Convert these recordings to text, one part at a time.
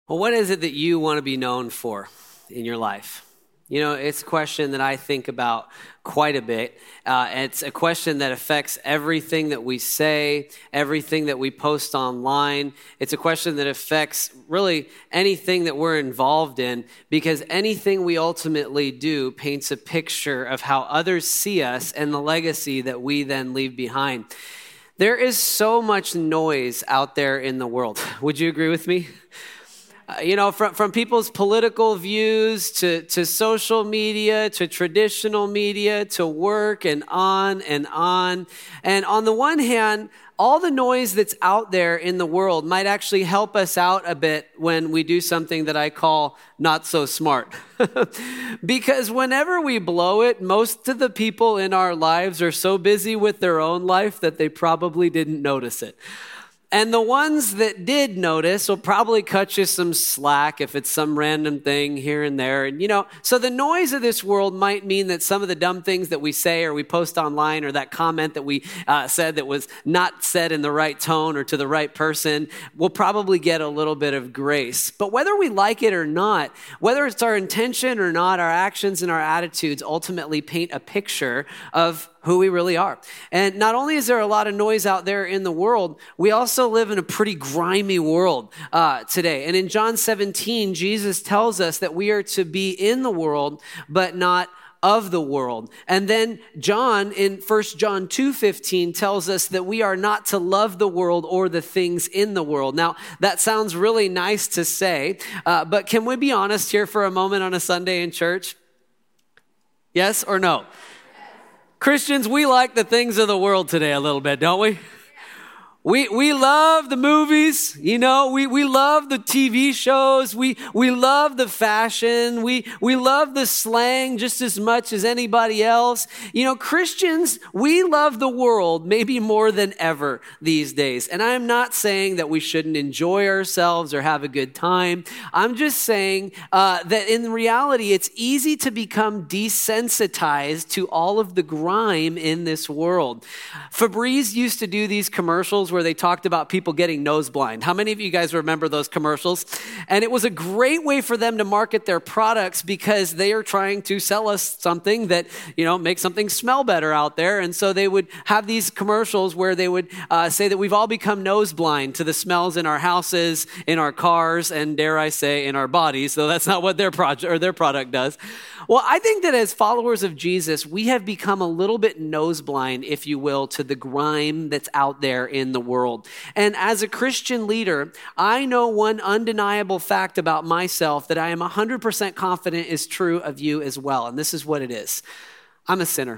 Well, what is it that you want to be known for in your life? You know, it's a question that I think about quite a bit. It's a question that affects everything that we say, everything that we post online. It's a question that affects really anything that we're involved in, because anything we ultimately do paints a picture of how others see us and the legacy that we then leave behind. There is so much noise out there in the world. Would you agree with me? From people's political views to social media, to traditional media, to work and on and on. And on the one hand, all the noise that's out there in the world might actually help us out a bit when we do something that I call not so smart. Because whenever we blow it, most of the people in our lives are so busy with their own life that they probably didn't notice it. And the ones that did notice will probably cut you some slack if it's some random thing here and there. And, so the noise of this world might mean that some of the dumb things that we say or we post online, or that comment that we said that was not said in the right tone or to the right person, will probably get a little bit of grace. But whether we like it or not, whether it's our intention or not, our actions and our attitudes ultimately paint a picture of who we really are. And not only is there a lot of noise out there in the world, we also live in a pretty grimy world today. And in John 17, Jesus tells us that we are to be in the world, but not of the world. And then John in 1 John 2:15 tells us that we are not to love the world or the things in the world. Now, that sounds really nice to say, but can we be honest here for a moment on a Sunday in church? Yes or no? Christians, we like the things of the world today a little bit, don't we? We love the movies, we love the TV shows, we love the fashion, we love the slang just as much as anybody else. Christians, we love the world maybe more than ever these days. And I'm not saying that we shouldn't enjoy ourselves or have a good time. I'm just saying that in reality, it's easy to become desensitized to all of the grime in this world. Febreze used to do these commercials where they talked about people getting nose blind. How many of you guys remember those commercials? And it was a great way for them to market their products, because they are trying to sell us something that, makes something smell better out there. And so they would have these commercials where they would say that we've all become nose blind to the smells in our houses, in our cars, and dare I say, in our bodies. So that's not what their product does. Well, I think that as followers of Jesus, we have become a little bit nose blind, if you will, to the grime that's out there in the world. And as a Christian leader, I know one undeniable fact about myself that I am 100% confident is true of you as well. And this is what it is. I'm a sinner.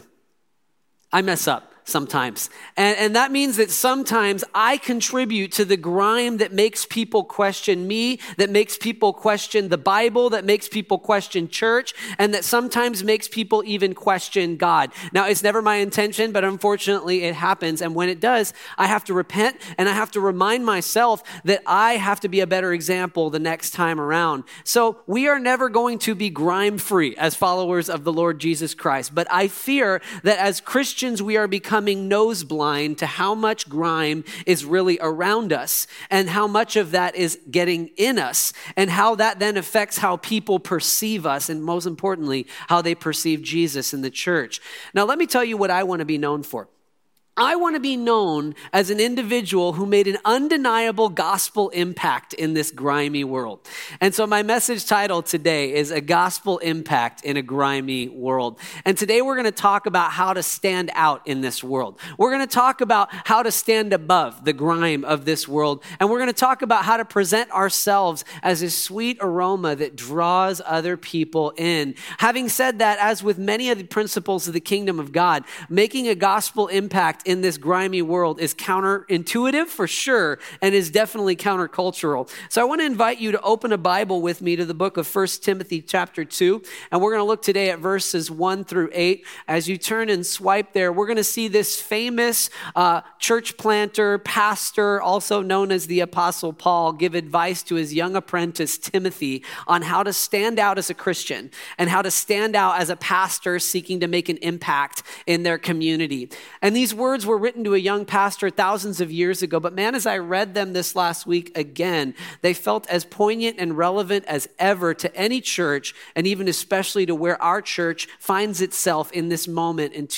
I mess up sometimes. And that means that sometimes I contribute to the grime that makes people question me, that makes people question the Bible, that makes people question church, and that sometimes makes people even question God. Now, it's never my intention, but unfortunately it happens. And when it does, I have to repent, and I have to remind myself that I have to be a better example the next time around. So we are never going to be grime-free as followers of the Lord Jesus Christ. But I fear that as Christians, we are becoming nose blind to how much grime is really around us, and how much of that is getting in us, and how that then affects how people perceive us, and most importantly, how they perceive Jesus in the church. Now, let me tell you what I want to be known for. I want to be known as an individual who made an undeniable gospel impact in this grimy world. And so my message title today is A Gospel Impact in a Grimy World. And today we're going to talk about how to stand out in this world. We're going to talk about how to stand above the grime of this world. And we're going to talk about how to present ourselves as a sweet aroma that draws other people in. Having said that, as with many of the principles of the kingdom of God, making a gospel impact in this grimy world is counterintuitive for sure, and is definitely countercultural. So I want to invite you to open a Bible with me to the book of 1 Timothy chapter 2, and we're going to look today at verses 1 through 8. As you turn and swipe there, we're going to see this famous church planter, pastor, also known as the Apostle Paul, give advice to his young apprentice Timothy on how to stand out as a Christian and how to stand out as a pastor seeking to make an impact in their community. And these words words were written to a young pastor thousands of years ago, but man, as I read them this last week again, they felt as poignant and relevant as ever to any church, and even especially to where our church finds itself in this moment in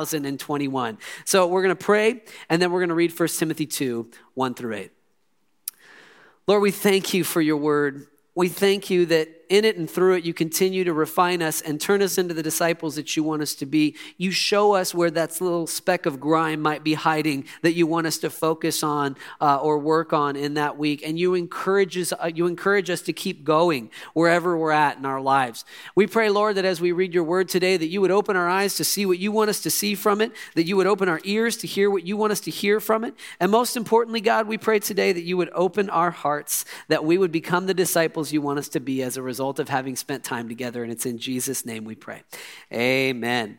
2021. So we're going to pray, and then we're going to read 1 Timothy 2, 1 through 8. Lord, we thank you for your word. We thank you that in it and through it, you continue to refine us and turn us into the disciples that you want us to be. You show us where that little speck of grime might be hiding that you want us to focus on or work on in that week. And you encourage us to keep going wherever we're at in our lives. We pray, Lord, that as we read your word today, that you would open our eyes to see what you want us to see from it, that you would open our ears to hear what you want us to hear from it. And most importantly, God, we pray today that you would open our hearts, that we would become the disciples you want us to be as a result of having spent time together. And it's in Jesus' name we pray. Amen.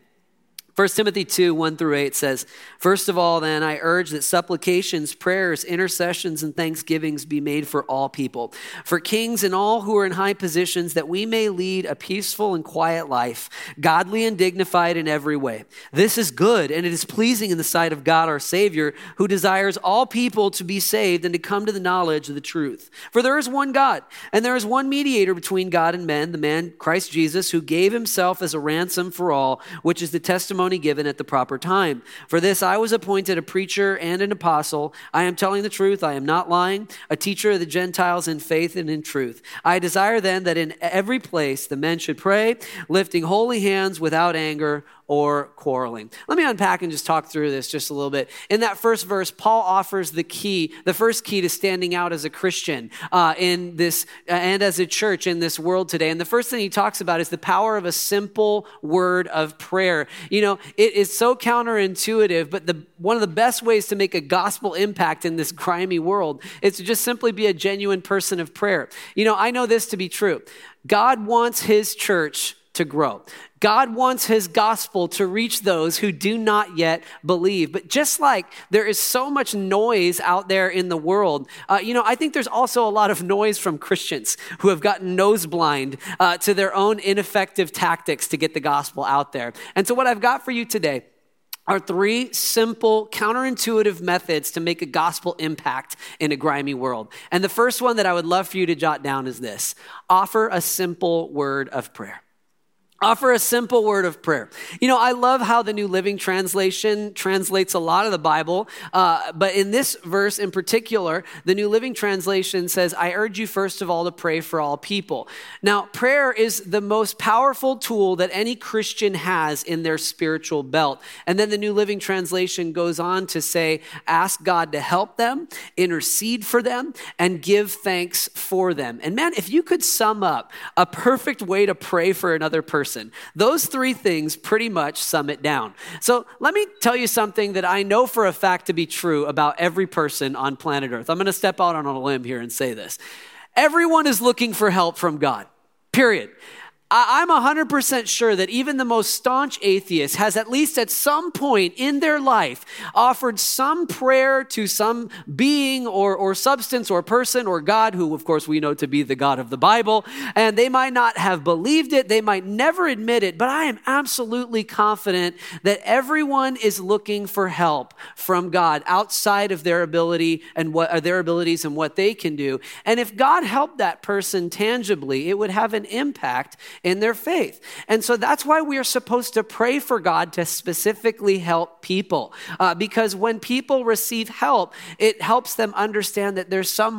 1 Timothy 2, 1 through 8 says, "First of all, then, I urge that supplications, prayers, intercessions, and thanksgivings be made for all people, for kings and all who are in high positions, that we may lead a peaceful and quiet life, godly and dignified in every way. This is good, and it is pleasing in the sight of God our Savior, who desires all people to be saved and to come to the knowledge of the truth. For there is one God, and there is one mediator between God and men, the man Christ Jesus, who gave himself as a ransom for all, which is the testimony given at the proper time. For this I was appointed a preacher and an apostle. I am telling the truth, I am not lying, a teacher of the Gentiles in faith and in truth. I desire then that in every place the men should pray, lifting holy hands without anger or quarreling." Let me unpack and just talk through this just a little bit. In that first verse, Paul offers the first key to standing out as a Christian in this and as a church in this world today. And the first thing he talks about is the power of a simple word of prayer. You know, it is so counterintuitive, but one of the best ways to make a gospel impact in this grimy world is to just simply be a genuine person of prayer. You know, I know this to be true. God wants his church to grow. God wants his gospel to reach those who do not yet believe. But just like there is so much noise out there in the world, I think there's also a lot of noise from Christians who have gotten nose blind to their own ineffective tactics to get the gospel out there. And so what I've got for you today are 3 simple, counterintuitive methods to make a gospel impact in a grimy world. And the first one that I would love for you to jot down is this: offer a simple word of prayer. Offer a simple word of prayer. You know, I love how the New Living Translation translates a lot of the Bible, but in this verse in particular, the New Living Translation says, "I urge you first of all to pray for all people." Now, prayer is the most powerful tool that any Christian has in their spiritual belt. And then the New Living Translation goes on to say, ask God to help them, intercede for them, and give thanks for them. And man, if you could sum up a perfect way to pray for another person, those 3 things pretty much sum it down. So let me tell you something that I know for a fact to be true about every person on planet Earth. I'm going to step out on a limb here and say this. Everyone is looking for help from God, period. I'm 100% sure that even the most staunch atheist has at least at some point in their life offered some prayer to some being or substance or person or God, who of course we know to be the God of the Bible. And they might not have believed it. They might never admit it, but I am absolutely confident that everyone is looking for help from God outside of their ability and their abilities and what they can do. And if God helped that person tangibly, it would have an impact in their faith. And so that's why we are supposed to pray for God to specifically help people. Because when people receive help, it helps them understand that there's some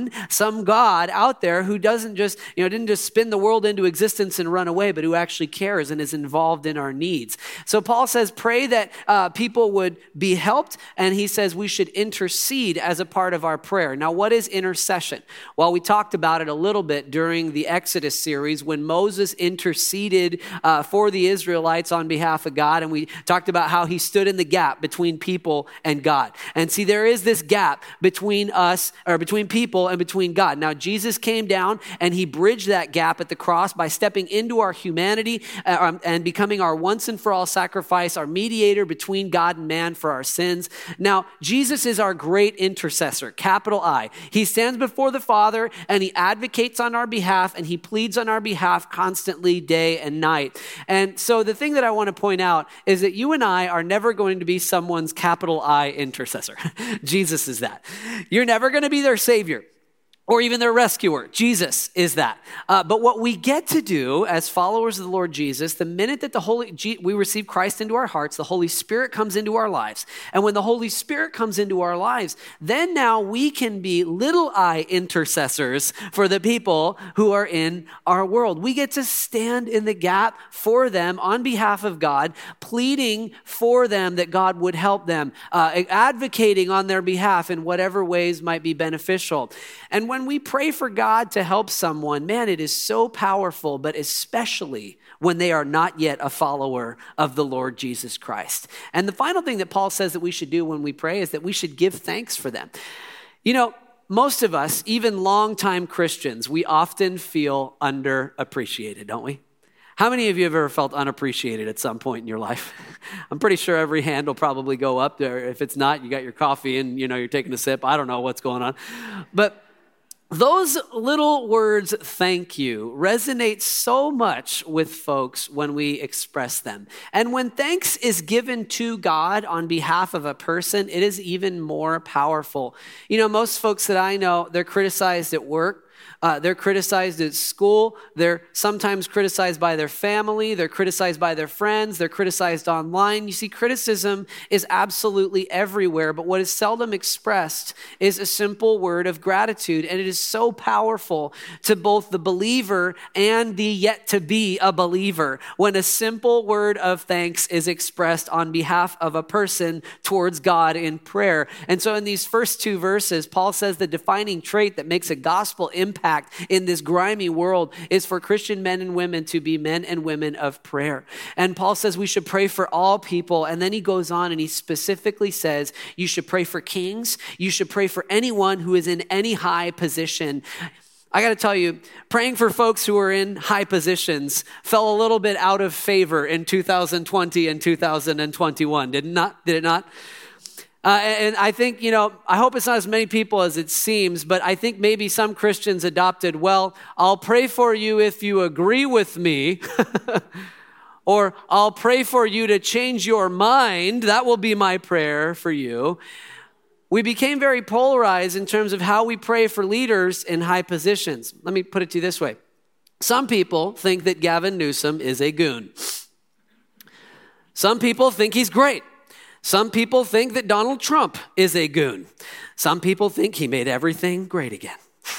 God out there who didn't just spin the world into existence and run away, but who actually cares and is involved in our needs. So Paul says, pray that people would be helped. And he says we should intercede as a part of our prayer. Now, what is intercession? Well, we talked about it a little bit during the Exodus series when Moses interceded for the Israelites on behalf of God. And we talked about how he stood in the gap between people and God. And see, there is this gap between us, or between people and between God. Now, Jesus came down and he bridged that gap at the cross by stepping into our humanity and becoming our once and for all sacrifice, our mediator between God and man for our sins. Now, Jesus is our great intercessor, capital I. He stands before the Father and he advocates on our behalf and he pleads on our behalf constantly constantly day and night. And so the thing that I want to point out is that you and I are never going to be someone's capital I intercessor. Jesus is that. You're never going to be their savior or even their rescuer. Jesus is that. But what we get to do as followers of the Lord Jesus, the minute that we receive Christ into our hearts, the Holy Spirit comes into our lives. And when the Holy Spirit comes into our lives, then now we can be little I intercessors for the people who are in our world. We get to stand in the gap for them on behalf of God, pleading for them that God would help them, advocating on their behalf in whatever ways might be beneficial. And when we pray for God to help someone, man, it is so powerful, but especially when they are not yet a follower of the Lord Jesus Christ. And the final thing that Paul says that we should do when we pray is that we should give thanks for them. You know, most of us, even longtime Christians, we often feel underappreciated, don't we? How many of you have ever felt unappreciated at some point in your life? I'm pretty sure every hand will probably go up there. If it's not, you got your coffee and you're taking a sip. I don't know what's going on. But those little words, thank you, resonate so much with folks when we express them. And when thanks is given to God on behalf of a person, it is even more powerful. Most folks that I know, they're criticized at work. They're criticized at school. They're sometimes criticized by their family. They're criticized by their friends. They're criticized online. You see, criticism is absolutely everywhere, but what is seldom expressed is a simple word of gratitude. And it is so powerful to both the believer and the yet to be a believer when a simple word of thanks is expressed on behalf of a person towards God in prayer. And so in these first two verses, Paul says the defining trait that makes a gospel impact in this grimy world is for Christian men and women to be men and women of prayer. And Paul says we should pray for all people. And then he goes on and he specifically says you should pray for kings. You should pray for anyone who is in any high position. I got to tell you, praying for folks who are in high positions fell a little bit out of favor in 2020 and 2021. Did it not? And I think, I hope it's not as many people as it seems, but I think maybe some Christians adopted, well, I'll pray for you if you agree with me, or I'll pray for you to change your mind. That will be my prayer for you. We became very polarized in terms of how we pray for leaders in high positions. Let me put it to you this way. Some people think that Gavin Newsom is a goon. Some people think he's great. Some people think that Donald Trump is a goon. Some people think he made everything great again.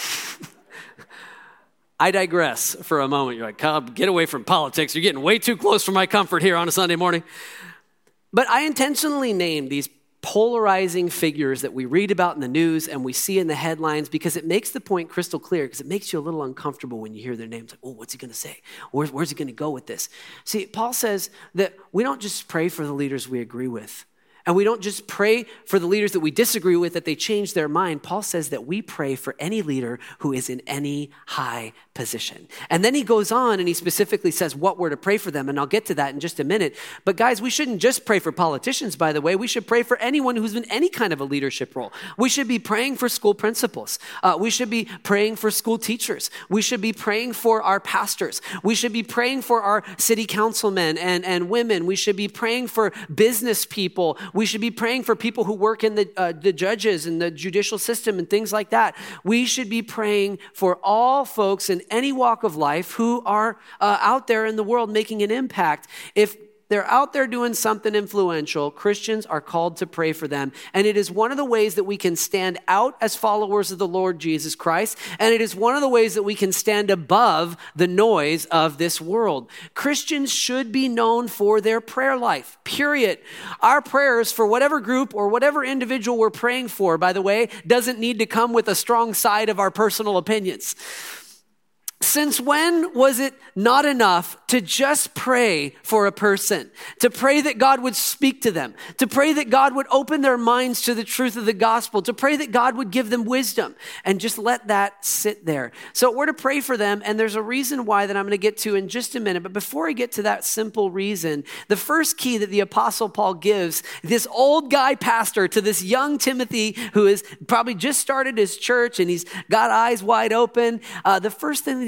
I digress for a moment. You're like, Cobb, get away from politics. You're getting way too close for my comfort here on a Sunday morning. But I intentionally named these polarizing figures that we read about in the news and we see in the headlines because it makes the point crystal clear, because it makes you a little uncomfortable when you hear their names. Like, oh, what's he going to say? Where's he going to go with this? See, Paul says that we don't just pray for the leaders we agree with. And we don't just pray for the leaders that we disagree with, that they change their mind. Paul says that we pray for any leader who is in any high position. And then he goes on and he specifically says what we're to pray for them. And I'll get to that in just a minute. But guys, we shouldn't just pray for politicians, by the way. We should pray for anyone who's in any kind of a leadership role. We should be praying for school principals. We should be praying for school teachers. We should be praying for our pastors. We should be praying for our city councilmen and women. We should be praying for business people. We should be praying for people who work in the judges and the judicial system and things like that. We should be praying for all folks in any walk of life who are out there in the world making an impact. If they're out there doing something influential, Christians are called to pray for them. And it is one of the ways that we can stand out as followers of the Lord Jesus Christ. And it is one of the ways that we can stand above the noise of this world. Christians should be known for their prayer life, period. Our prayers for whatever group or whatever individual we're praying for, by the way, doesn't need to come with a strong side of our personal opinions. Since when was it not enough to just pray for a person, to pray that God would speak to them, to pray that God would open their minds to the truth of the gospel, to pray that God would give them wisdom, and just let that sit there? So we're to pray for them, and there's a reason why that I'm going to get to in just a minute. But before I get to that simple reason, the first key that the Apostle Paul gives this old guy pastor to this young Timothy who has probably just started his church and he's got eyes wide open, the first thing that he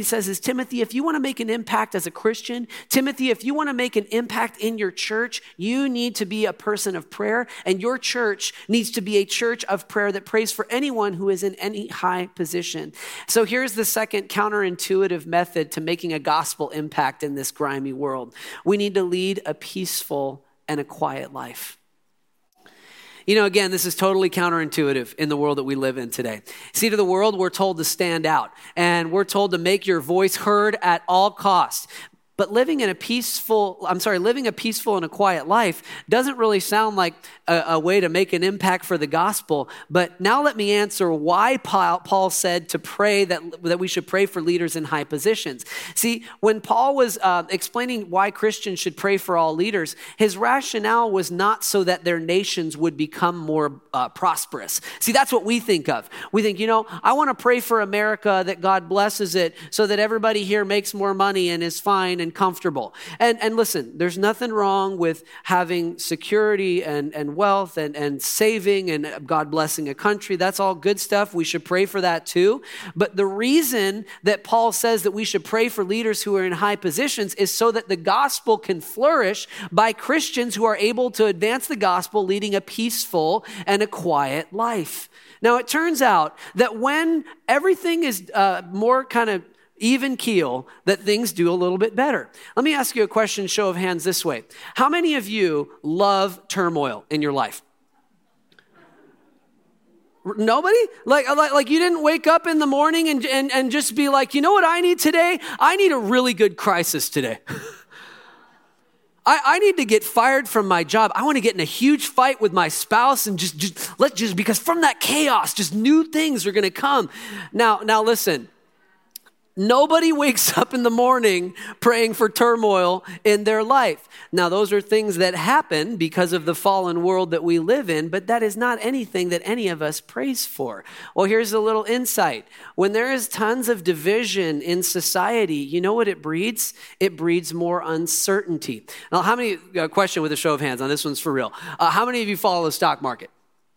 says is, Timothy, if you want to make an impact as a Christian, Timothy, if you want to make an impact in your church, you need to be a person of prayer, and your church needs to be a church of prayer that prays for anyone who is in any high position. So here's the second counterintuitive method to making a gospel impact in this grimy world. We need to lead a peaceful and a quiet life. You know, again, this is totally counterintuitive in the world that we live in today. See, to the world, we're told to stand out, and we're told to make your voice heard at all costs. But living a peaceful and a quiet life doesn't really sound like a way to make an impact for the gospel. But now let me answer why Paul said to pray that we should pray for leaders in high positions. See, when Paul was explaining why Christians should pray for all leaders, his rationale was not so that their nations would become more prosperous. See, that's what we think of. We think, I want to pray for America that God blesses it so that everybody here makes more money and is fine and comfortable. And listen, there's nothing wrong with having security and wealth and saving and God blessing a country. That's all good stuff. We should pray for that too. But the reason that Paul says that we should pray for leaders who are in high positions is so that the gospel can flourish by Christians who are able to advance the gospel, leading a peaceful and a quiet life. Now, it turns out that when everything is more kind of even keel, that things do a little bit better. Let me ask you a question, show of hands this way. How many of you love turmoil in your life? Nobody? Like you didn't wake up in the morning and just be like, you know what I need today? I need a really good crisis today. I need to get fired from my job. I want to get in a huge fight with my spouse and just because from that chaos, just new things are going to come. Now listen. Nobody wakes up in the morning praying for turmoil in their life. Now, those are things that happen because of the fallen world that we live in, but that is not anything that any of us prays for. Well, here's a little insight. When there is tons of division in society, you know what it breeds? It breeds more uncertainty. Now, question with a show of hands on this one's for real. How many of you follow the stock market?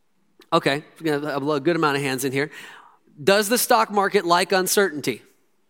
Okay, we have a good amount of hands in here. Does the stock market like uncertainty?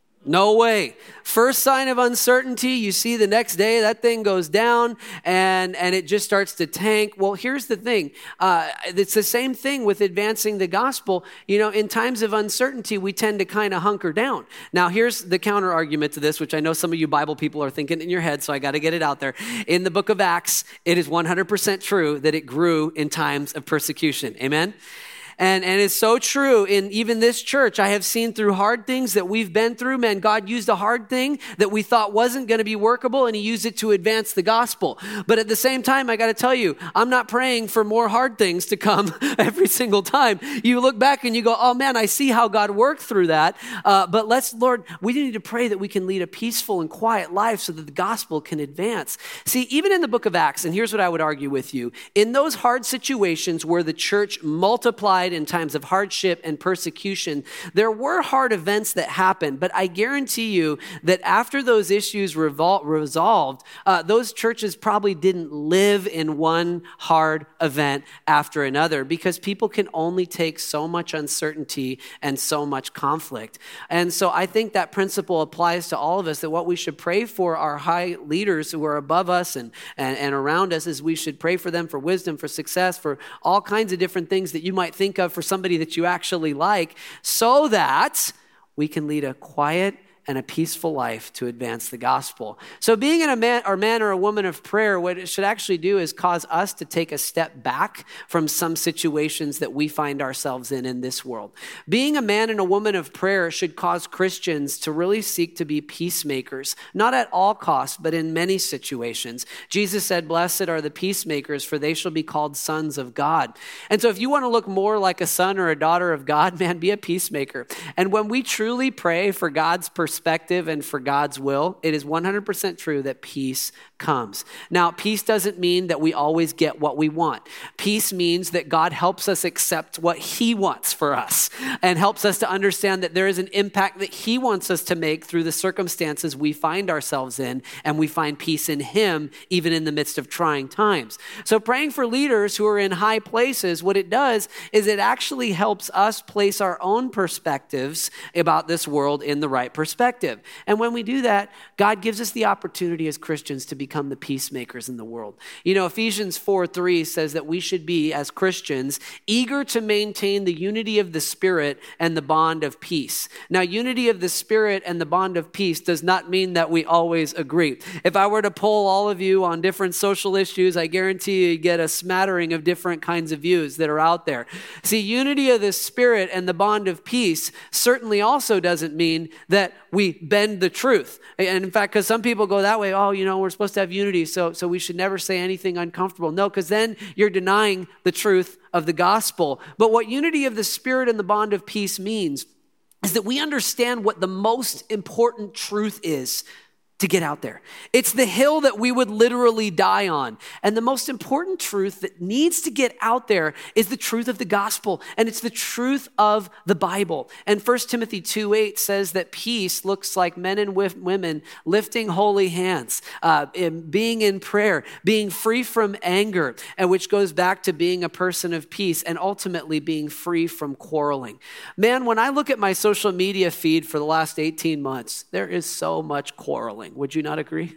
No way. First sign of uncertainty, you see the next day that thing goes down and it just starts to tank. Well, here's the thing. It's the same thing with advancing the gospel. In times of uncertainty, we tend to kind of hunker down. Now, here's the counter argument to this, which I know some of you Bible people are thinking in your head, so I got to get it out there. In the book of Acts, it is 100% true that it grew in times of persecution. Amen? And it's so true in even this church. I have seen through hard things that we've been through, man, God used a hard thing that we thought wasn't going to be workable, and he used it to advance the gospel. But at the same time, I got to tell you, I'm not praying for more hard things to come every single time. You look back and you go, oh man, I see how God worked through that. But Lord, we need to pray that we can lead a peaceful and quiet life so that the gospel can advance. See, even in the book of Acts, and here's what I would argue with you, in those hard situations where the church multiplied in times of hardship and persecution, there were hard events that happened, but I guarantee you that after those issues resolved, those churches probably didn't live in one hard event after another, because people can only take so much uncertainty and so much conflict. And so I think that principle applies to all of us, that what we should pray for our high leaders who are above us and around us is we should pray for them for wisdom, for success, for all kinds of different things that you might think of for somebody that you actually like, so that we can lead a quiet and a peaceful life to advance the gospel. So being a man or a woman of prayer, what it should actually do is cause us to take a step back from some situations that we find ourselves in this world. Being a man and a woman of prayer should cause Christians to really seek to be peacemakers, not at all costs, but in many situations. Jesus said, "Blessed are the peacemakers, for they shall be called sons of God." And so if you want to look more like a son or a daughter of God, man, be a peacemaker. And when we truly pray for God's perspective and for God's will, it is 100% true that peace comes. Now, peace doesn't mean that we always get what we want. Peace means that God helps us accept what he wants for us and helps us to understand that there is an impact that he wants us to make through the circumstances we find ourselves in, and we find peace in him even in the midst of trying times. So praying for leaders who are in high places, what it does is it actually helps us place our own perspectives about this world in the right perspective. perspective. And when we do that, God gives us the opportunity as Christians to become the peacemakers in the world. You know, Ephesians 4:3 says that we should be, as Christians, eager to maintain the unity of the Spirit and the bond of peace. Now, unity of the Spirit and the bond of peace does not mean that we always agree. If I were to poll all of you on different social issues, I guarantee you get a smattering of different kinds of views that are out there. See, unity of the Spirit and the bond of peace certainly also doesn't mean that we bend the truth. And in fact, because some people go that way, oh, you know, we're supposed to have unity, so we should never say anything uncomfortable. No, because then you're denying the truth of the gospel. But what unity of the Spirit and the bond of peace means is that we understand what the most important truth is to get out there. It's the hill that we would literally die on. And the most important truth that needs to get out there is the truth of the gospel, and it's the truth of the Bible. And 1 Timothy 2:8 says that peace looks like men and women lifting holy hands, being in prayer, being free from anger, and which goes back to being a person of peace and ultimately being free from quarreling. Man, when I look at my social media feed for the last 18 months, there is so much quarreling. Would you not agree?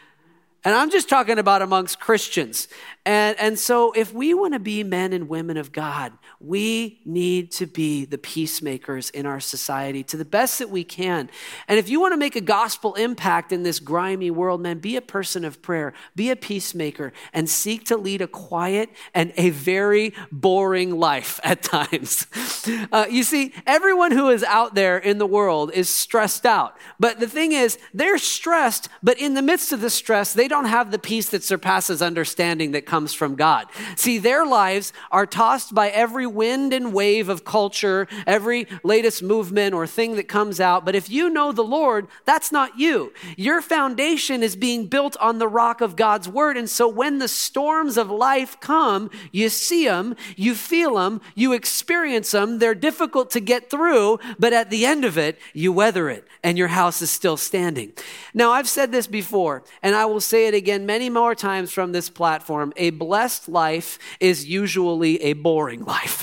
And I'm just talking about amongst Christians. And so if we want to be men and women of God, we need to be the peacemakers in our society to the best that we can. And if you want to make a gospel impact in this grimy world, man, be a person of prayer, be a peacemaker, and seek to lead a quiet and a very boring life at times. You see, everyone who is out there in the world is stressed out. But the thing is, they're stressed, but in the midst of the stress, they don't have the peace that surpasses understanding that comes from God. See, their lives are tossed by every wind and wave of culture, every latest movement or thing that comes out. But if you know the Lord, that's not you. Your foundation is being built on the rock of God's word. And so when the storms of life come, you see them, you feel them, you experience them. They're difficult to get through, but at the end of it, you weather it and your house is still standing. Now, I've said this before, and I will say it again many more times from this platform. A blessed life is usually a boring life.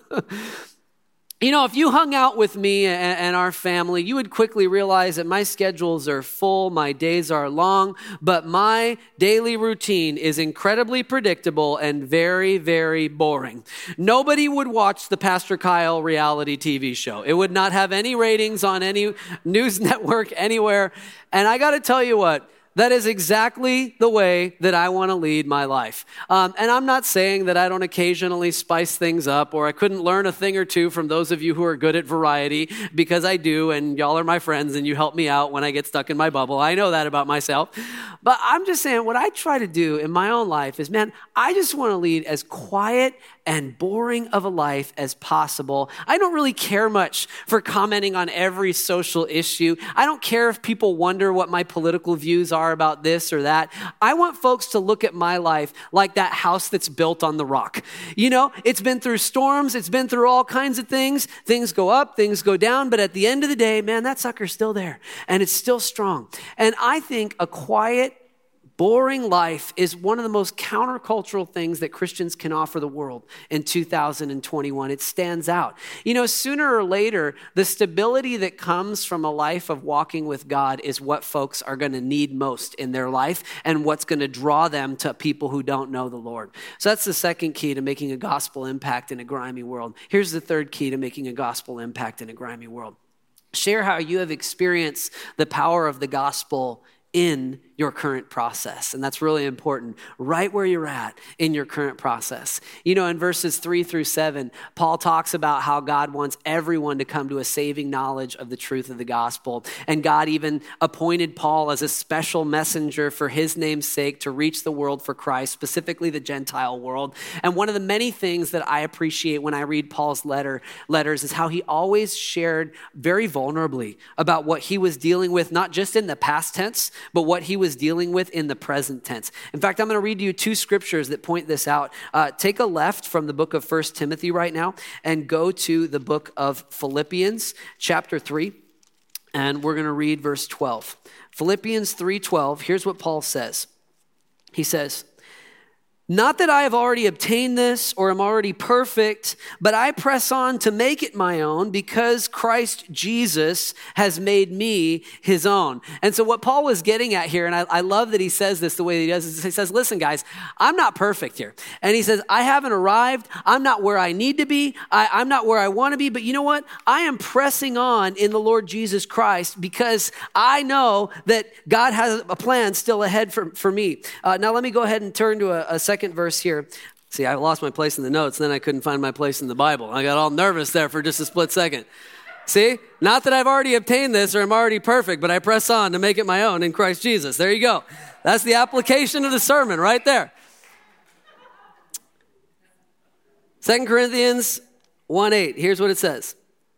You know, if you hung out with me and our family, you would quickly realize that my schedules are full, my days are long, but my daily routine is incredibly predictable and very, very boring. Nobody would watch the Pastor Kyle reality TV show. It would not have any ratings on any news network anywhere. And I got to tell you what, that is exactly the way that I want to lead my life. And I'm not saying that I don't occasionally spice things up or I couldn't learn a thing or two from those of you who are good at variety, because I do, and y'all are my friends and you help me out when I get stuck in my bubble. I know that about myself. But I'm just saying what I try to do in my own life is, man, I just want to lead as quiet and boring of a life as possible. I don't really care much for commenting on every social issue. I don't care if people wonder what my political views are about this or that. I want folks to look at my life like that house that's built on the rock. You know, it's been through storms, it's been through all kinds of things. Things go up, things go down, but at the end of the day, man, that sucker's still there and it's still strong. And I think a quiet, boring life is one of the most countercultural things that Christians can offer the world in 2021. It stands out. You know, sooner or later, the stability that comes from a life of walking with God is what folks are going to need most in their life and what's going to draw them to people who don't know the Lord. So that's the second key to making a gospel impact in a grimy world. Here's the third key to making a gospel impact in a grimy world. Share how you have experienced the power of the gospel in your current process. And that's really important, right where you're at in your current process. You know, in verses 3-7, Paul talks about how God wants everyone to come to a saving knowledge of the truth of the gospel. And God even appointed Paul as a special messenger for his name's sake to reach the world for Christ, specifically the Gentile world. And one of the many things that I appreciate when I read Paul's letters is how he always shared very vulnerably about what he was dealing with, not just in the past tense, but what he was dealing with in the present tense. In fact, I'm going to read you two scriptures that point this out. Take a left from the book of 1 Timothy right now and go to the book of Philippians chapter 3, and we're going to read verse 12. Philippians 3:12, here's what Paul says. He says, Not that I have already obtained this or am already perfect, but I press on to make it my own because Christ Jesus has made me his own. And so what Paul was getting at here, and I love that he says this the way that he does, is he says, listen, guys, I'm not perfect here. And he says, I haven't arrived. I'm not where I need to be. I'm not where I want to be. But you know what? I am pressing on in the Lord Jesus Christ because I know that God has a plan still ahead for me. Now let me go ahead and turn to a second verse here. See, I lost my place in the notes, then I couldn't find my place in the Bible. I got all nervous there for just a split second. See, not that I've already obtained this or I'm already perfect, but I press on to make it my own in Christ Jesus. There you go. That's the application of the sermon right there. 2 Corinthians 1:8, here's what it says.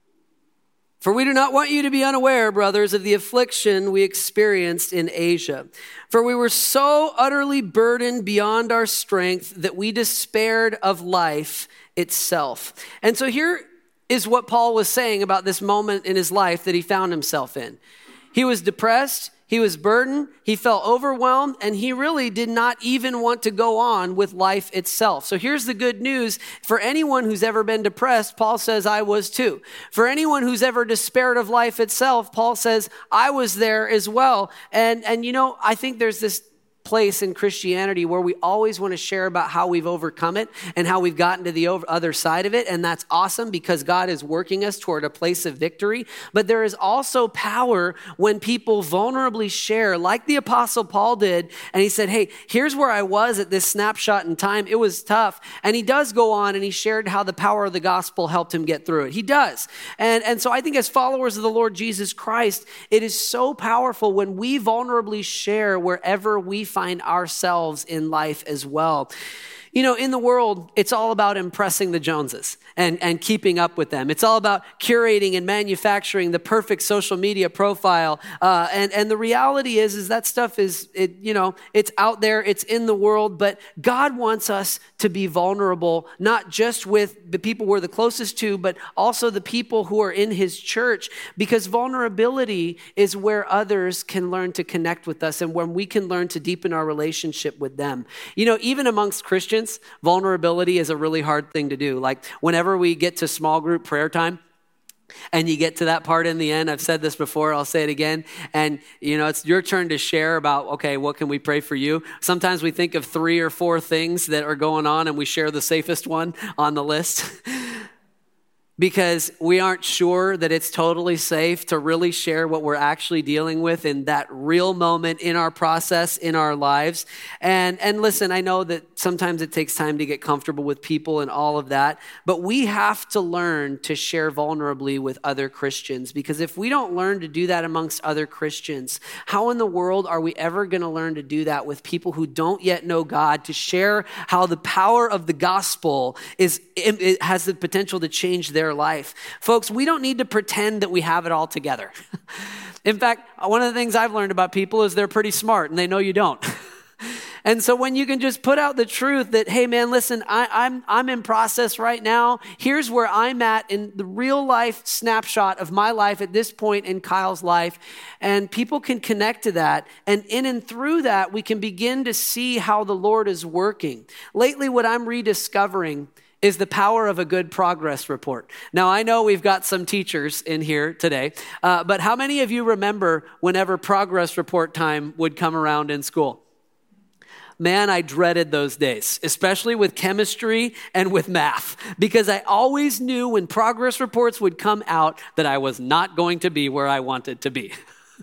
For we do not want you to be unaware, brothers, of the affliction we experienced in Asia. For we were so utterly burdened beyond our strength that we despaired of life itself. And so here is what Paul was saying about this moment in his life that he found himself in. He was depressed. He was burdened, he felt overwhelmed, and he really did not even want to go on with life itself. So here's the good news. For anyone who's ever been depressed, Paul says, I was too. For anyone who's ever despaired of life itself, Paul says, I was there as well. And you know, I think there's this place in Christianity where we always want to share about how we've overcome it and how we've gotten to the other side of it. And that's awesome because God is working us toward a place of victory. But there is also power when people vulnerably share, like the Apostle Paul did. And he said, hey, here's where I was at this snapshot in time. It was tough. And he does go on and he shared how the power of the gospel helped him get through it. He does. And so I think as followers of the Lord Jesus Christ, it is so powerful when we vulnerably share wherever we find ourselves in life as well. You know, in the world, it's all about impressing the Joneses and keeping up with them. It's all about curating and manufacturing the perfect social media profile. And the reality is that stuff is, it's out there, it's in the world, but God wants us to be vulnerable, not just with the people we're the closest to, but also the people who are in his church, because vulnerability is where others can learn to connect with us and when we can learn to deepen our relationship with them. You know, even amongst Christians, vulnerability is a really hard thing to do. Like whenever we get to small group prayer time and you get to that part in the end, I've said this before, I'll say it again. And you know, it's your turn to share about, okay, what can we pray for you? Sometimes we think of 3 or 4 things that are going on and we share the safest one on the list. Because we aren't sure that it's totally safe to really share what we're actually dealing with in that real moment in our process, in our lives. And listen, I know that sometimes it takes time to get comfortable with people and all of that, but we have to learn to share vulnerably with other Christians, because if we don't learn to do that amongst other Christians, how in the world are we ever going to learn to do that with people who don't yet know God, to share how the power of the gospel it has the potential to change their life? Folks, we don't need to pretend that we have it all together. In fact, one of the things I've learned about people is they're pretty smart and they know you don't. And so when you can just put out the truth that, hey man, listen, I'm in process right now. Here's where I'm at in the real life snapshot of my life at this point in Kyle's life. And people can connect to that. And in and through that, we can begin to see how the Lord is working. Lately, what I'm rediscovering is the power of a good progress report. Now, I know we've got some teachers in here today, but how many of you remember whenever progress report time would come around in school? Man, I dreaded those days, especially with chemistry and with math, because I always knew when progress reports would come out that I was not going to be where I wanted to be.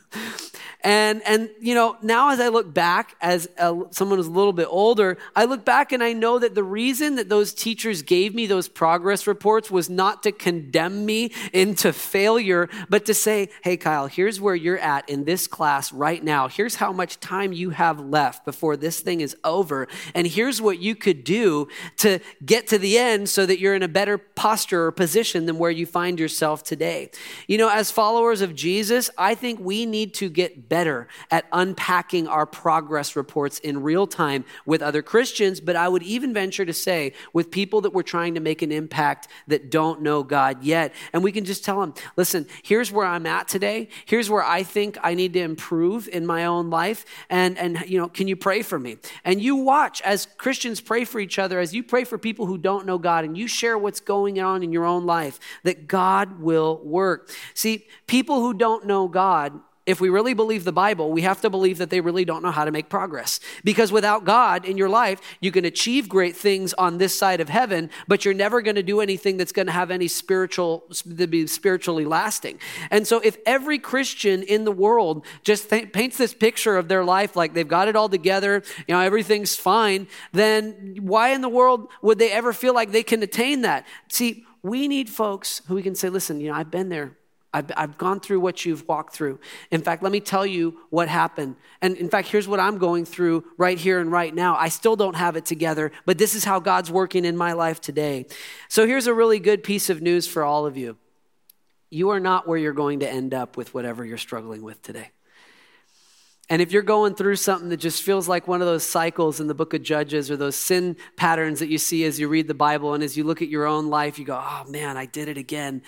And you know, now as I look back, as someone who's a little bit older, I look back and I know that the reason that those teachers gave me those progress reports was not to condemn me into failure, but to say, hey, Kyle, here's where you're at in this class right now. Here's how much time you have left before this thing is over. And here's what you could do to get to the end so that you're in a better posture or position than where you find yourself today. You know, as followers of Jesus, I think we need need to get better at unpacking our progress reports in real time with other Christians, but I would even venture to say with people that we're trying to make an impact that don't know God yet. And we can just tell them, listen, here's where I'm at today. Here's where I think I need to improve in my own life. And can you pray for me? And you watch as Christians pray for each other, as you pray for people who don't know God, and you share what's going on in your own life, that God will work. See, people who don't know God, if we really believe the Bible, we have to believe that they really don't know how to make progress. Because without God in your life, you can achieve great things on this side of heaven, but you're never going to do anything that's going to have any spiritually lasting. And so if every Christian in the world just paints this picture of their life like they've got it all together, everything's fine, then why in the world would they ever feel like they can attain that? See, we need folks who we can say, listen, I've been there. I've gone through what you've walked through. In fact, let me tell you what happened. And in fact, here's what I'm going through right here and right now. I still don't have it together, but this is how God's working in my life today. So here's a really good piece of news for all of you. You are not where you're going to end up with whatever you're struggling with today. And if you're going through something that just feels like one of those cycles in the book of Judges or those sin patterns that you see as you read the Bible and as you look at your own life, you go, oh man, I did it again.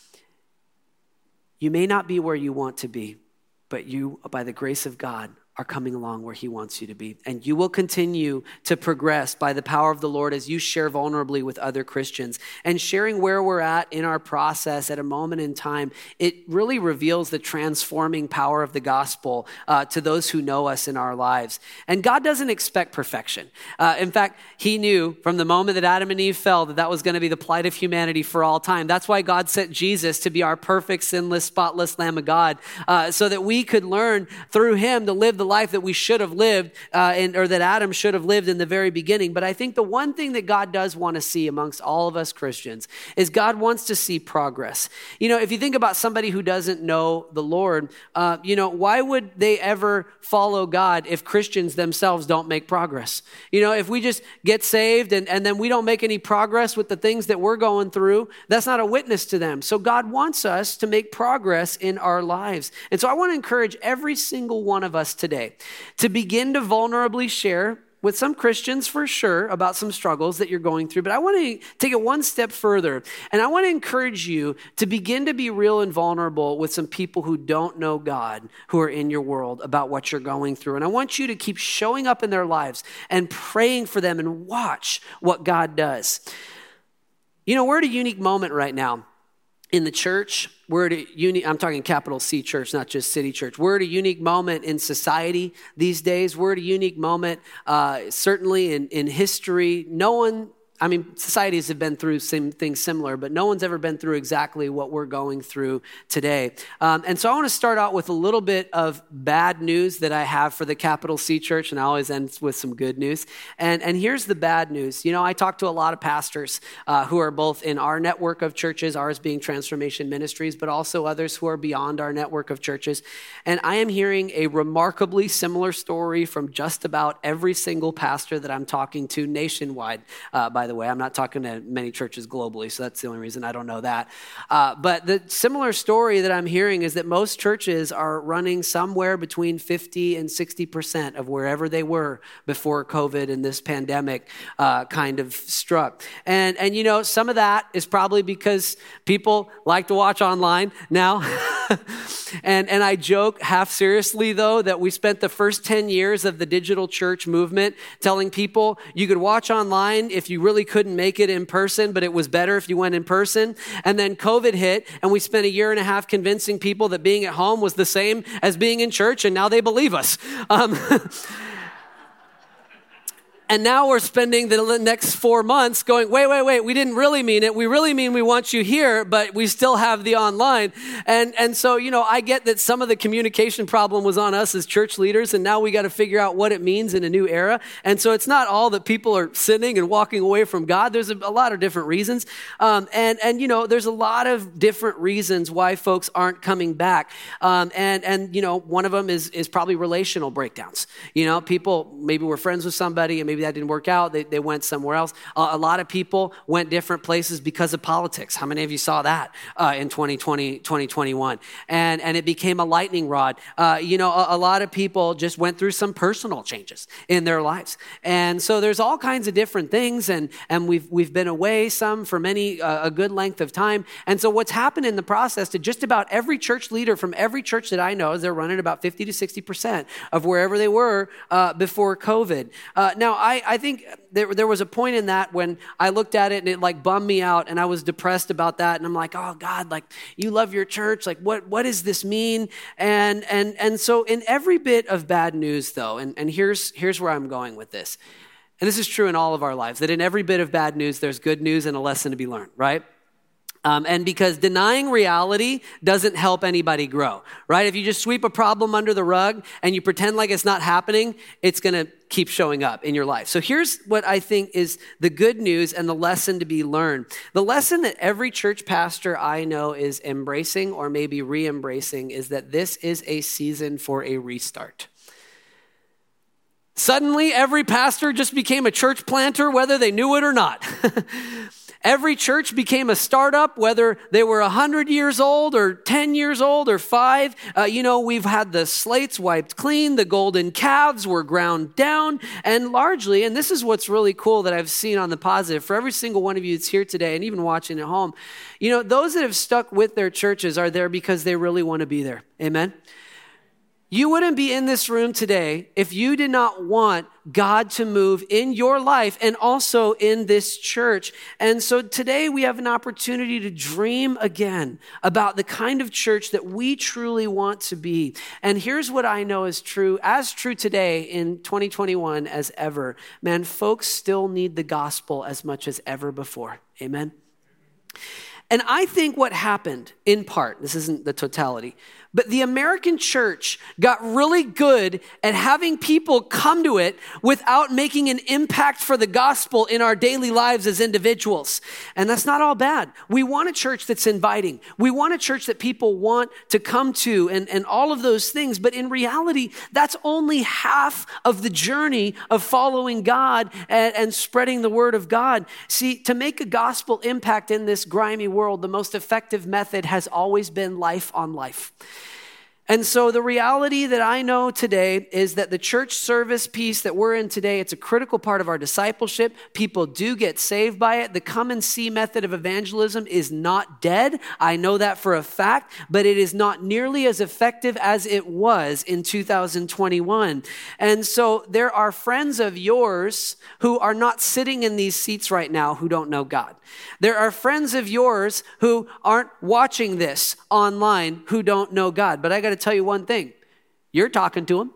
You may not be where you want to be, but you, by the grace of God, are coming along where he wants you to be. And you will continue to progress by the power of the Lord as you share vulnerably with other Christians. And sharing where we're at in our process at a moment in time, it really reveals the transforming power of the gospel to those who know us in our lives. And God doesn't expect perfection. In fact, he knew from the moment that Adam and Eve fell that was going to be the plight of humanity for all time. That's why God sent Jesus to be our perfect, sinless, spotless Lamb of God, so that we could learn through him to live the life that we should have lived or that Adam should have lived in the very beginning. But I think the one thing that God does want to see amongst all of us Christians is God wants to see progress. If you think about somebody who doesn't know the Lord, why would they ever follow God if Christians themselves don't make progress? If we just get saved and then we don't make any progress with the things that we're going through, that's not a witness to them. So God wants us to make progress in our lives. And so I want to encourage every single one of us today to begin to vulnerably share with some Christians for sure about some struggles that you're going through. But I want to take it one step further. And I want to encourage you to begin to be real and vulnerable with some people who don't know God, who are in your world, about what you're going through. And I want you to keep showing up in their lives and praying for them and watch what God does. We're at a unique moment right now in the church. I'm talking capital C church, not just city church. We're at a unique moment in society these days. We're at a unique moment, certainly in history. Societies have been through some things similar, but no one's ever been through exactly what we're going through today. And so I want to start out with a little bit of bad news that I have for the capital C church, and I always end with some good news. And here's the bad news. I talk to a lot of pastors who are both in our network of churches, ours being Transformation Ministries, but also others who are beyond our network of churches. And I am hearing a remarkably similar story from just about every single pastor that I'm talking to nationwide, by the way. I'm not talking to many churches globally, so that's the only reason I don't know that. But the similar story that I'm hearing is that most churches are running somewhere between 50 and 60% of wherever they were before COVID and this pandemic kind of struck. And some of that is probably because people like to watch online now. And I joke half seriously, though, that we spent the first 10 years of the digital church movement telling people you could watch online if you really couldn't make it in person, but it was better if you went in person. And then COVID hit, and we spent a year and a half convincing people that being at home was the same as being in church, and now they believe us. And now we're spending the next 4 months going, wait, we didn't really mean it. We really mean we want you here, but we still have the online. And so, I get that some of the communication problem was on us as church leaders, and now we got to figure out what it means in a new era. And so it's not all that people are sinning and walking away from God. There's a lot of different reasons. And there's a lot of different reasons why folks aren't coming back. And one of them is probably relational breakdowns. People, maybe we're friends with somebody and maybe maybe that didn't work out. They went somewhere else. A lot of people went different places because of politics. How many of you saw that in 2020, 2021? And it became a lightning rod. A lot of people just went through some personal changes in their lives. And so there's all kinds of different things. And we've been away some for many, a good length of time. And so what's happened in the process to just about every church leader from every church that I know is they're running about 50 to 60% of wherever they were before COVID. Now, I think there was a point in that when I looked at it and it like bummed me out and I was depressed about that. And I'm like, oh God, like you love your church. Like what does this mean? And so in every bit of bad news though, and here's where I'm going with this. And this is true in all of our lives, that in every bit of bad news, there's good news and a lesson to be learned, right? And because denying reality doesn't help anybody grow, right? If you just sweep a problem under the rug and you pretend like it's not happening, it's going to keep showing up in your life. So here's what I think is the good news and the lesson to be learned. The lesson that every church pastor I know is embracing or maybe re-embracing is that this is a season for a restart. Suddenly, every pastor just became a church planter, whether they knew it or not. Every church became a startup, whether they were 100 years old or 10 years old or 5. We've had the slates wiped clean. The golden calves were ground down. And largely, and this is what's really cool that I've seen on the positive, for every single one of you that's here today and even watching at home, those that have stuck with their churches are there because they really want to be there. Amen? You wouldn't be in this room today if you did not want God to move in your life and also in this church. And so today we have an opportunity to dream again about the kind of church that we truly want to be. And here's what I know is true, as true today in 2021 as ever. Man, folks still need the gospel as much as ever before. Amen? And I think what happened, in part, this isn't the totality, but the American church got really good at having people come to it without making an impact for the gospel in our daily lives as individuals. And that's not all bad. We want a church that's inviting. We want a church that people want to come to and all of those things. But in reality, that's only half of the journey of following God and spreading the word of God. See, to make a gospel impact in this grimy world, the most effective method has always been life on life. And so the reality that I know today is that the church service piece that we're in today, it's a critical part of our discipleship. People do get saved by it. The come and see method of evangelism is not dead. I know that for a fact, but it is not nearly as effective as it was in 2021. And so there are friends of yours who are not sitting in these seats right now who don't know God. There are friends of yours who aren't watching this online who don't know God. But I got to tell you one thing. You're talking to them.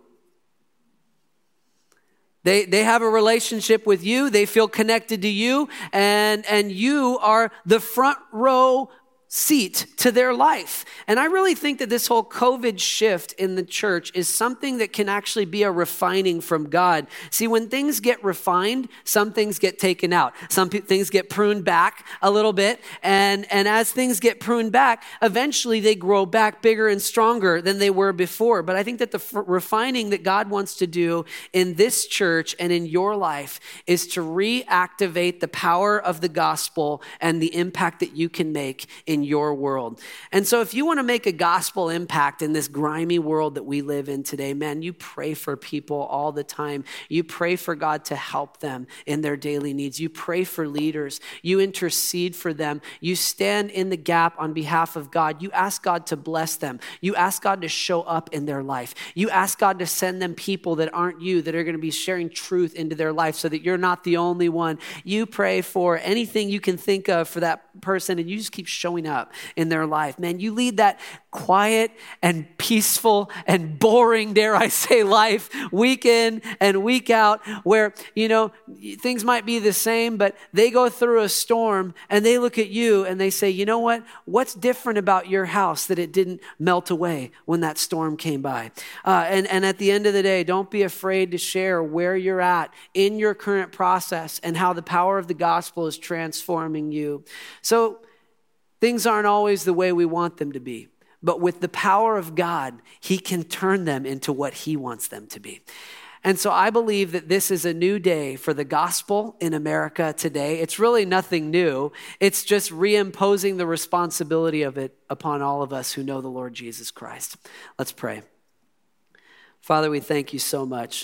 They have a relationship with you. They feel connected to you. And you are the front row seat to their life. And I really think that this whole COVID shift in the church is something that can actually be a refining from God. See, when things get refined, some things get taken out. Some things get pruned back a little bit. And as things get pruned back, eventually they grow back bigger and stronger than they were before. But I think that the refining that God wants to do in this church and in your life is to reactivate the power of the gospel and the impact that you can make in your world. And so if you want to make a gospel impact in this grimy world that we live in today, man, you pray for people all the time. You pray for God to help them in their daily needs. You pray for leaders. You intercede for them. You stand in the gap on behalf of God. You ask God to bless them. You ask God to show up in their life. You ask God to send them people that aren't you, that are going to be sharing truth into their life so that you're not the only one. You pray for anything you can think of for that person, and you just keep showing up in their life. Man, you lead that quiet and peaceful and boring, dare I say, life week in and week out where, things might be the same, but they go through a storm and they look at you and they say, you know what? What's different about your house that it didn't melt away when that storm came by? And at the end of the day, don't be afraid to share where you're at in your current process and how the power of the gospel is transforming you. So things aren't always the way we want them to be, but with the power of God, he can turn them into what he wants them to be. And so I believe that this is a new day for the gospel in America today. It's really nothing new. It's just reimposing the responsibility of it upon all of us who know the Lord Jesus Christ. Let's pray. Father, we thank you so much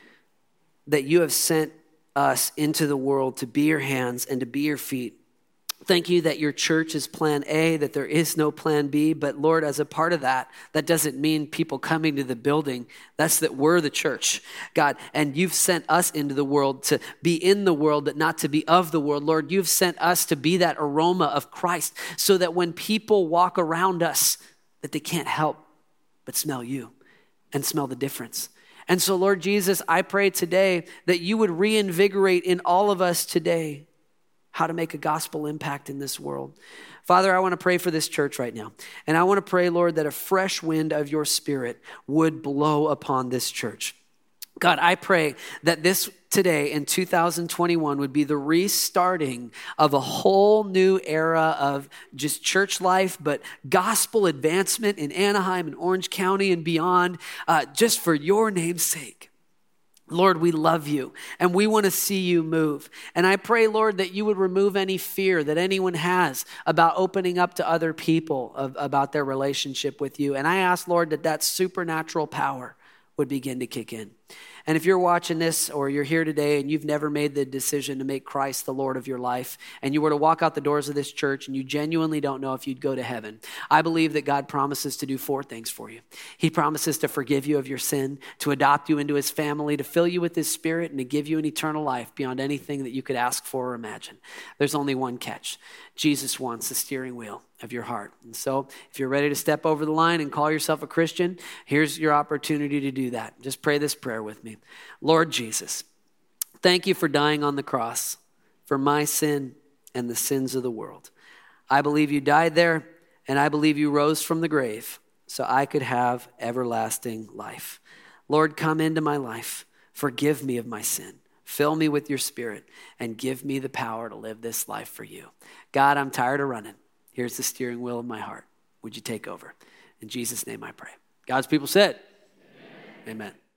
that you have sent us into the world to be your hands and to be your feet. Thank you that your church is plan A, that there is no plan B. But Lord, as a part of that, that doesn't mean people coming to the building. That's that we're the church, God. And you've sent us into the world to be in the world, but not to be of the world. Lord, you've sent us to be that aroma of Christ so that when people walk around us, that they can't help but smell you and smell the difference. And so, Lord Jesus, I pray today that you would reinvigorate in all of us today how to make a gospel impact in this world. Father, I want to pray for this church right now. And I want to pray, Lord, that a fresh wind of your Spirit would blow upon this church. God, I pray that this today in 2021 would be the restarting of a whole new era of just church life, but gospel advancement in Anaheim and Orange County and beyond, just for your name's sake. Lord, we love you and we want to see you move. And I pray, Lord, that you would remove any fear that anyone has about opening up to other people about their relationship with you. And I ask, Lord, that supernatural power would begin to kick in. And if you're watching this or you're here today and you've never made the decision to make Christ the Lord of your life, and you were to walk out the doors of this church and you genuinely don't know if you'd go to heaven, I believe that God promises to do 4 things for you. He promises to forgive you of your sin, to adopt you into his family, to fill you with his Spirit, and to give you an eternal life beyond anything that you could ask for or imagine. There's only one catch. Jesus wants the steering wheel of your heart. And so if you're ready to step over the line and call yourself a Christian, here's your opportunity to do that. Just pray this prayer with me. Lord Jesus, thank you for dying on the cross for my sin and the sins of the world. I believe you died there, and I believe you rose from the grave so I could have everlasting life. Lord, come into my life. Forgive me of my sin. Fill me with your Spirit and give me the power to live this life for you. God, I'm tired of running. Here's the steering wheel of my heart. Would you take over? In Jesus' name I pray. God's people said, amen. Amen.